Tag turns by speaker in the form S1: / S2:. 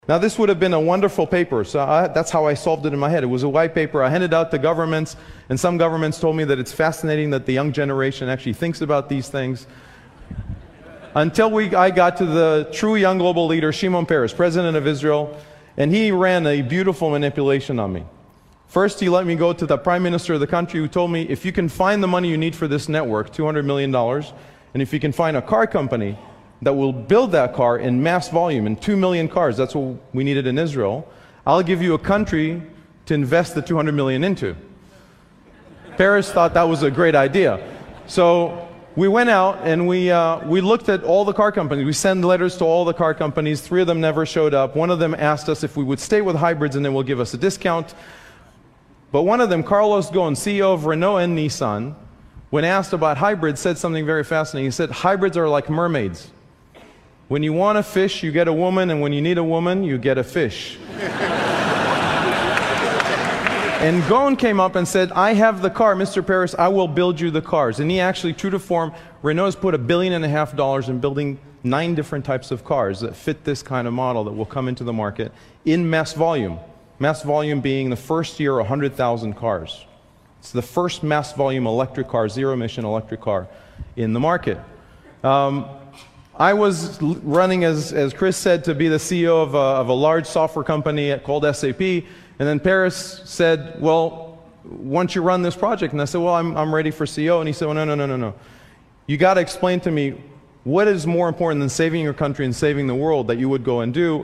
S1: Now this would have been a wonderful paper, so that's how I solved it in my head. It was a white paper. I handed out to governments, and some governments told me that it's fascinating that the young generation actually thinks about these things. Until I got to the true young global leader, Shimon Peres, president of Israel, and he ran a beautiful manipulation on me. First, he let me go to the prime minister of the country, who told me, if you can find the money you need for this network, $200 million, and if you can find a car company that will build that car in mass volume, in 2 million cars, that's what we needed in Israel, I'll give you a country to invest the $200 million into. Peres thought that was a great idea. So we went out and we looked at all the car companies. We sent letters to all the car companies. 3 of them never showed up. One of them asked us if we would stay with hybrids and then will give us a discount. But one of them, Carlos Ghosn, CEO of Renault and Nissan, when asked about hybrids, said something very fascinating. He said, hybrids are like mermaids. When you want a fish, you get a woman, and when you need a woman, you get a fish. And Ghosn came up and said, I have the car, Mr. Peres, I will build you the cars. And he actually, true to form, Renault has put $1.5 billion in building 9 different types of cars that fit this kind of model that will come into the market in mass volume. Mass volume being the first year 100,000 cars. It's the first mass volume electric car, zero-emission electric car in the market. I was running, as Chris said, to be the CEO of a large software company called SAP, and then Peres said, well, once you run this project, and I said, well, I'm ready for CEO, and he said, well, no. You got to explain to me what is more important than saving your country and saving the world that you would go and do.